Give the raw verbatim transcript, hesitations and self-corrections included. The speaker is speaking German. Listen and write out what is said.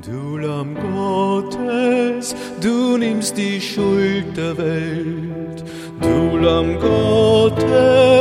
Du Lamm Gottes, du nimmst die Schuld der Welt. Du Lamm Gottes,